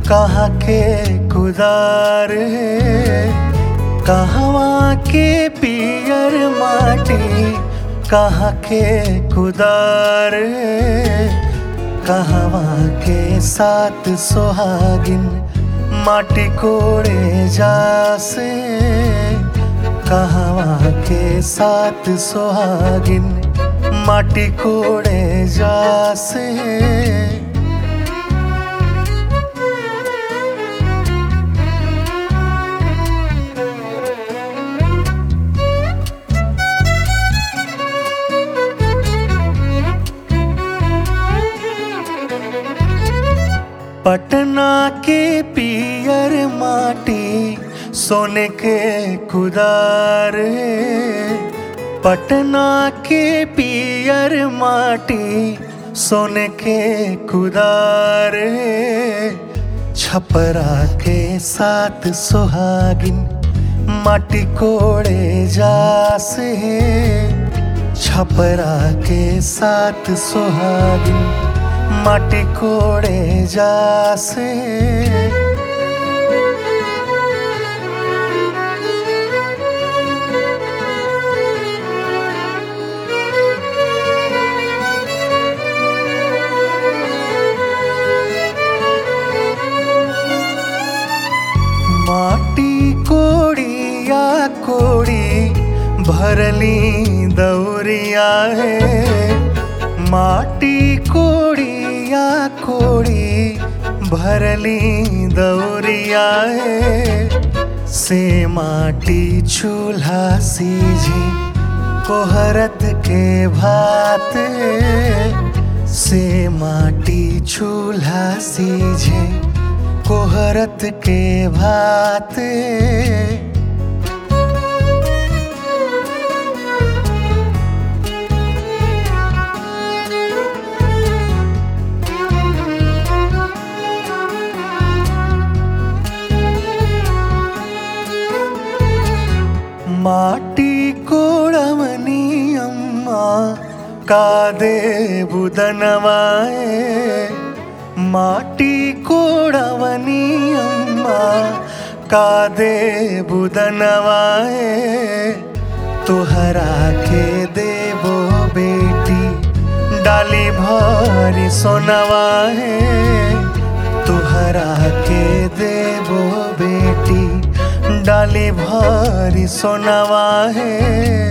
कहाँ के कुदार है, कहवा के पियर माटी, कहाँ के कुदार है, कहवा के साथ सुहागिन माटी कोड़े जासे, कहवा के साथ सुहागिन माटी कोड़े जासे। पटना के पियर माटी सोने के कुदार है, पटना के पियर माटी सोने के कुदार है, छपरा के साथ सुहागिन माटी कोड़े जासे, छपरा के साथ सुहागिन माटी कोड़े जासे। माटी कोड़िया कोड़ी भरली दौरिया है, माटी कोड़िया कोड़ी भरली दौरिया है, से माटी चूल्हा सीझी कोहरत के भात, से माटी चूल्हा सीझे कोहरत के भात। माटी कोड़वनी अम्मा का दे बुदनवाए, माटी कोड़वनी अम्मा का दे बुदनवाए, तुहरा के देबो बेटी डाली भरी सोनवाए, तुहरा के देबो बेटी डाली भरी सोनवा है।